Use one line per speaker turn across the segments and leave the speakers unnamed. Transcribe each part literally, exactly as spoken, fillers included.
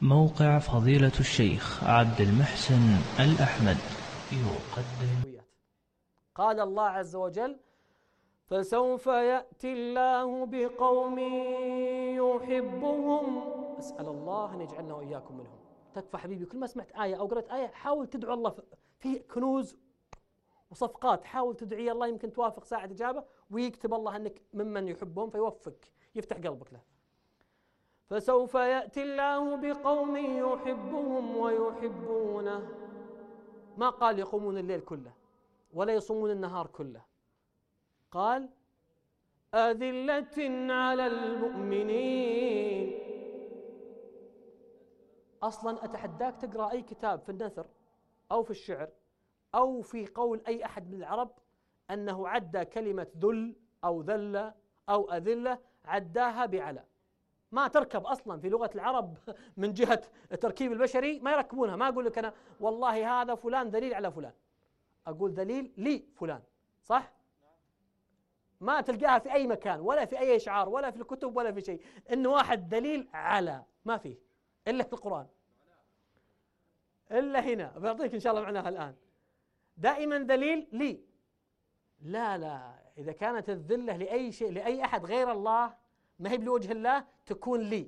موقع فضيلة الشيخ عبد المحسن الأحمد يقدم.
قال الله عز وجل: فسوف يأتي الله بقوم يحبهم. أسأل الله أن يجعلنا وإياكم منهم. تكفى حبيبي، كل ما سمعت آية أو قرأت آية حاول تدعو الله، في كنوز وصفقات، حاول تدعي الله يمكن توافق ساعة إجابة ويكتب الله أنك ممن يحبهم فيوفق يفتح قلبك له. فسوف يأتي الله بقوم يحبهم ويحبونه. ما قال يقومون الليل كله ولا يصومون النهار كله، قال أذلة على المؤمنين. أصلا أتحداك تقرأ أي كتاب في النثر أو في الشعر أو في قول أي أحد من العرب أنه عدى كلمة ذل أو ذلة أو أذلة، عداها بعلى. ما تركب أصلا في لغة العرب من جهة التركيب البشري، ما يركبونها. ما أقول لك أنا والله هذا فلان دليل على فلان، أقول دليل لي فلان، صح؟ ما تلقاها في أي مكان ولا في أي إشعار ولا في الكتب ولا في شيء إنه واحد دليل على، ما فيه إلا في القرآن، إلا هنا. بعطيك إن شاء الله معناها الآن. دائما دليل لي. لا لا، إذا كانت الذلة لأي شيء لأي أحد غير الله، ما هي بلوجه الله، تكون لي.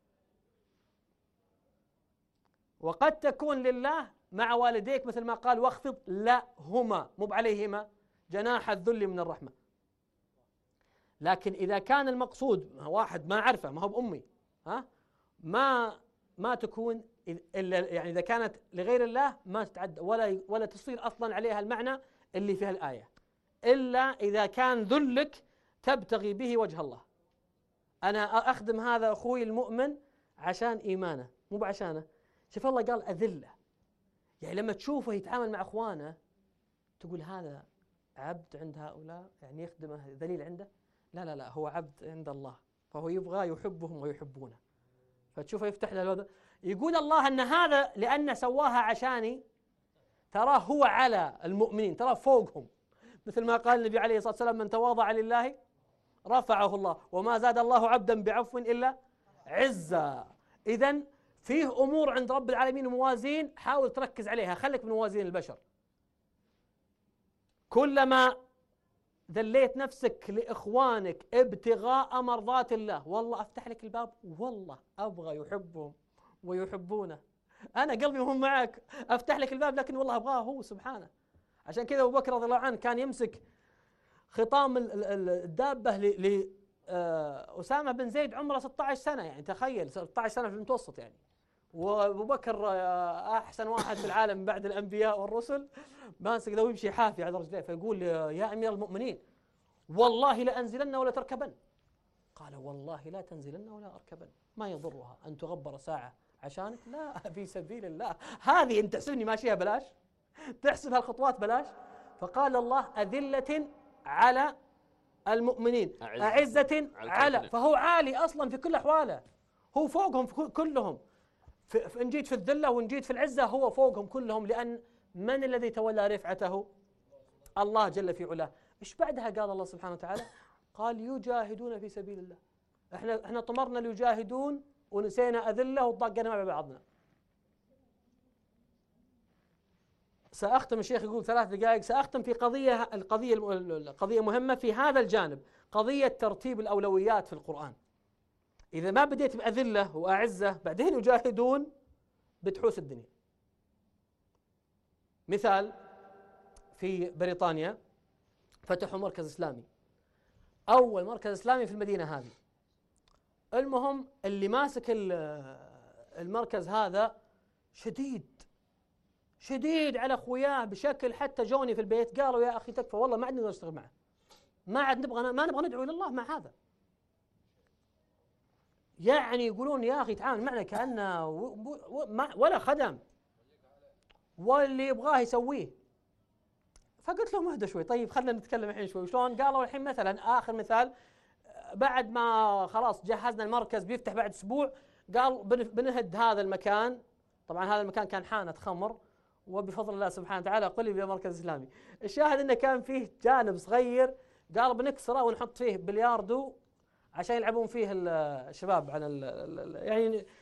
وقد تكون لله مع والديك، مثل ما قال واخفض لهما، مو عليهما، جناح الذل من الرحمة. لكن إذا كان المقصود واحد ما أعرفه، ما هو بأمي، ها، ما ما تكون إلا يعني إذا كانت لغير الله ما تتعدى ولا ولا تصير أصلا عليها المعنى اللي فيها الآية، إلا إذا كان ذلك تبتغي به وجه الله. أنا أخدم هذا أخوي المؤمن عشان إيمانه، مو بعشانه. شوف الله قال أذلة، يعني لما تشوفه يتعامل مع أخوانه تقول هذا عبد عند هؤلاء، يعني يخدمه ذليل عنده. لا لا لا، هو عبد عند الله، فهو يبغى يحبهم ويحبونه. فتشوفه يفتح له الوضع. يقول الله أن هذا لأنه سواها عشاني، تراه هو على المؤمنين، تراه فوقهم، مثل ما قال النبي عليه الصلاة والسلام: من تواضع لله رفعه الله وما زاد الله عبدا بعفو إلا عزا. إذن فيه أمور عند رب العالمين موازين، حاول تركز عليها، خليك من موازين البشر. كلما ذليت نفسك لإخوانك ابتغاء مرضات الله، والله أفتح لك الباب، والله أبغى يحبهم ويحبونه. أنا قلبي هم معك، أفتح لك الباب، لكن والله أبغاه هو سبحانه. عشان كذا أبو بكر رضي الله عنه كان يمسك خطام الدابة لأسامة بن زيد، عمره ستة عشر سنة، يعني تخيل ستة عشر سنة في المتوسط يعني. وأبو بكر أحسن واحد في العالم بعد الأنبياء والرسل، ماسك ذا ويمشي حافي على رجليه، فيقول يا أمير المؤمنين والله لأنزلن ولا تركبن. قال والله لا تنزلن ولا أركبن، ما يضرها أن تغبر ساعة عشانك، لا في سبيل الله. هذه أنت تحسبني ماشيها بلاش، تحسب هالخطوات بلاش. فقال الله أذلة على المؤمنين أعزة على، فهو عالي أصلا في كل أحواله، هو فوقهم في كلهم. إن جيت في الذلة وإن جيت في العزة هو فوقهم كلهم، لأن من الذي تولى رفعته؟ الله جل في علاه. إيش بعدها قال الله سبحانه وتعالى؟ قال يجاهدون في سبيل الله. احنا احنا طمرنا ليجاهدون ونسينا أذلة وطاقنا مع بعضنا. سأختم، الشيخ يقول ثلاث دقائق، سأختم في قضية القضية القضية مهمة في هذا الجانب، قضية ترتيب الأولويات في القرآن. إذا ما بديت بأذلة وأعزة بعدين يجاهدون بتحوس الدنيا. مثال، في بريطانيا فتحوا مركز إسلامي، أول مركز إسلامي في المدينة هذه. المهم اللي ماسك المركز هذا شديد شديد على أخوياه بشكل، حتى جوني في البيت قالوا يا أخي تكفى والله ما عندنا نشتغل معه، ما عاد نبغى ما نبغى ندعو إلى الله مع هذا. يعني يقولون يا أخي تعامل معنا كأنه ولا خدم، واللي يبغاه يسويه. فقلت لهم اهدى شوي، طيب خلينا نتكلم الحين شوي. شلون؟ قالوا الحين مثلا آخر مثال، بعد ما خلاص جهزنا المركز بيفتح بعد أسبوع، قال بنهد هذا المكان. طبعا هذا المكان كان حانة خمر، وبفضل الله سبحانه وتعالى قلب إلى مركز إسلامي. الشاهد إنه كان فيه جانب صغير، قال بنكسره ونحط فيه بلياردو عشان يلعبون فيه الشباب عن يعني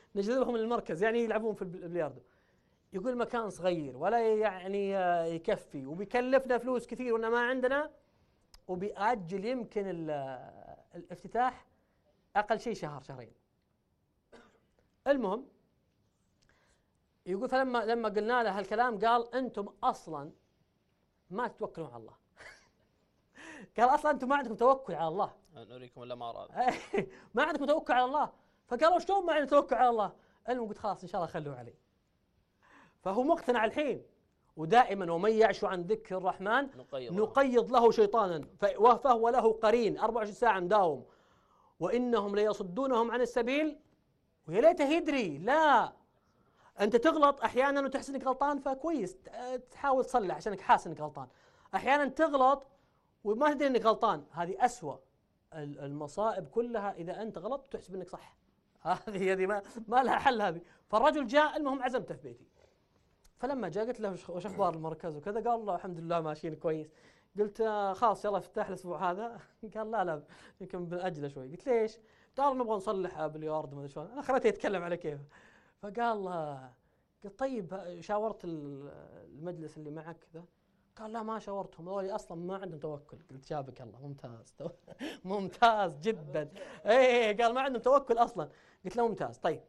نجذبهم للمركز يعني يلعبون في البلياردو. يقول مكان صغير ولا يعني يكفي وبيكلفنا فلوس كثير وإننا ما عندنا، وبيأجل يمكن الافتتاح أقل شيء شهر شهرين. المهم يقول فلما لما قلنا له هالكلام قال أنتم أصلا ما تتوكلون على الله. قال أصلا أنتم ما عندكم توكل على الله.
نريكم الأمارات.
ما عندكم توكل على الله. فقالوا شلون ما عندنا توكل على الله؟ المهم قلت خلاص إن شاء الله خلوه علي. فهو مقتنع الحين، ودائما ومن يعش عن ذكر الرحمن نقيض, نقيض له شيطانا فهو له قرين أربعة وعشرين ساعة مداوم وإنهم ليصدونهم عن السبيل ويا ليته يدري. لا، أنت تغلط أحيانا وتحس إنك غلطان فكويس تحاول تصلح عشانك حاسس إنك غلطان. أحيانا تغلط وما تدري إنك غلطان، هذه أسوأ المصائب كلها إذا أنت غلط وتحسب إنك صح. هذه هذه ما, ما لها حل هذه. فالرجل جاء المهم عزمته في بيتي. فلما جاء قلت له وش اخبار المركز وكذا؟ قال الله الحمد لله ماشيين كويس. قلت خلاص يلا افتح الاسبوع هذا. قال لا لا يمكن بنأجله شوي. قلت ليش؟ قال نبغى نصلح بلياردو ما ادري شلون. انا خليته يتكلم على كيفه. فقال قلت طيب شاورت المجلس اللي معك كذا؟ قال لا ما شاورتهم، هذول اصلا ما عندهم توكل. قلت شابك الله ممتاز ممتاز جدا. اي قال ما عندهم توكل اصلا. قلت له ممتاز. طيب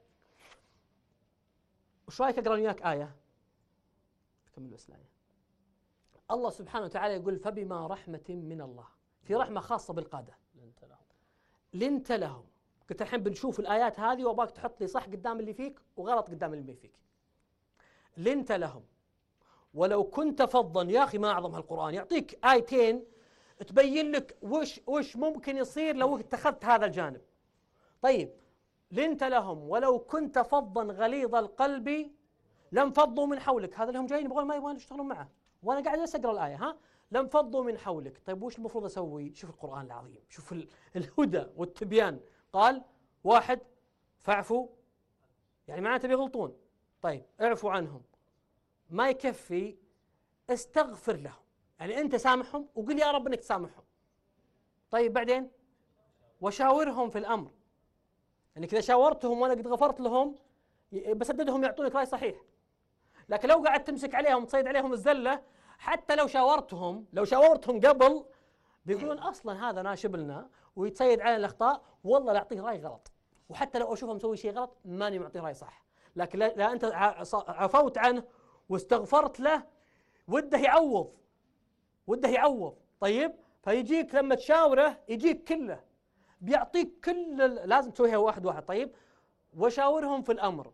وش رايك اقرا وياك ايه؟ كمل بس الآية. الله سبحانه وتعالى يقول فبما رحمة من الله، في رحمة خاصة بالقادة. لنت لهم لنت لهم قلت الحين بنشوف الآيات هذه وأباك تحط لي صح قدام اللي فيك وغلط قدام اللي فيك. لنت لهم ولو كنت فظا. يا أخي ما أعظم هالقرآن، يعطيك آيتين تبين لك وش وش ممكن يصير لو اتخذت هذا الجانب. طيب لنت لهم ولو كنت فظا غليظ القلب لم فضوا من حولك. هذا اللي هم جايين يبغون ما يبغون يشتغلون معه وانا قاعد بس اقرا الايه. ها لم فضوا من حولك. طيب وش المفروض اسوي؟ شوف القران العظيم، شوف الهدى والتبيان. قال واحد فاعفوا، يعني معناته بيغلطون. طيب اعفوا عنهم. ما يكفي استغفر لهم، يعني انت سامحهم وقل يا رب انك تسامحهم. طيب بعدين وشاورهم في الامر، يعني كذا شاورتهم وانا قد غفرت لهم بسددهم يعطونك راي صحيح. لكن لو قعدت تمسك عليهم تصيد عليهم الزله، حتى لو شاورتهم لو شاورتهم قبل بيقولون اصلا هذا ناشب لنا ويتصيد علينا الاخطاء، والله لا اعطيه راي غلط، وحتى لو اشوفه مسوي شيء غلط ماني معطيه راي صح. لكن لا, لا انت عفوت عنه واستغفرت له وده يعوض وده يعوض. طيب فيجيك لما تشاوره يجيك كله بيعطيك كل لازم تسويها واحد واحد. طيب وشاورهم في الامر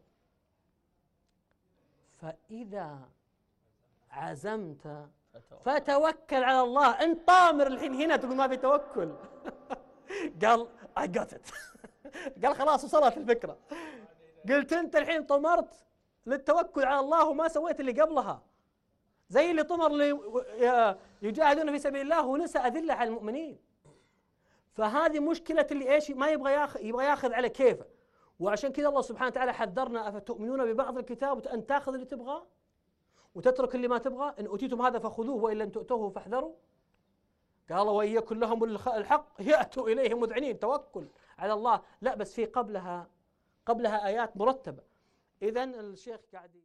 فإذا عزمت فتوكل على الله. انت طامر الحين هنا تقول ما في توكل. قال I got it. قال خلاص وصلت الفكرة. قلت انت الحين طمرت للتوكل على الله وما سويت اللي قبلها، زي اللي طمر اللي يجاهدون في سبيل الله ونسى أذلة على المؤمنين. فهذه مشكلة اللي ايش ما يبغى ياخذ يبغى ياخذ على كيفه. وعشان كذا الله سبحانه وتعالى حذرنا أفتؤمنون ببعض الكتاب أن تأخذ اللي تبغاه وتترك اللي ما تبغى. إن أوتيتم هذا فخذوه وإن لم تؤتوه فاحذروا. قال وإن يكن لهم الحق يأتوا إليه مذعنين. توكل على الله لا، بس في قبلها قبلها آيات مرتبة. إذن الشيخ قاعد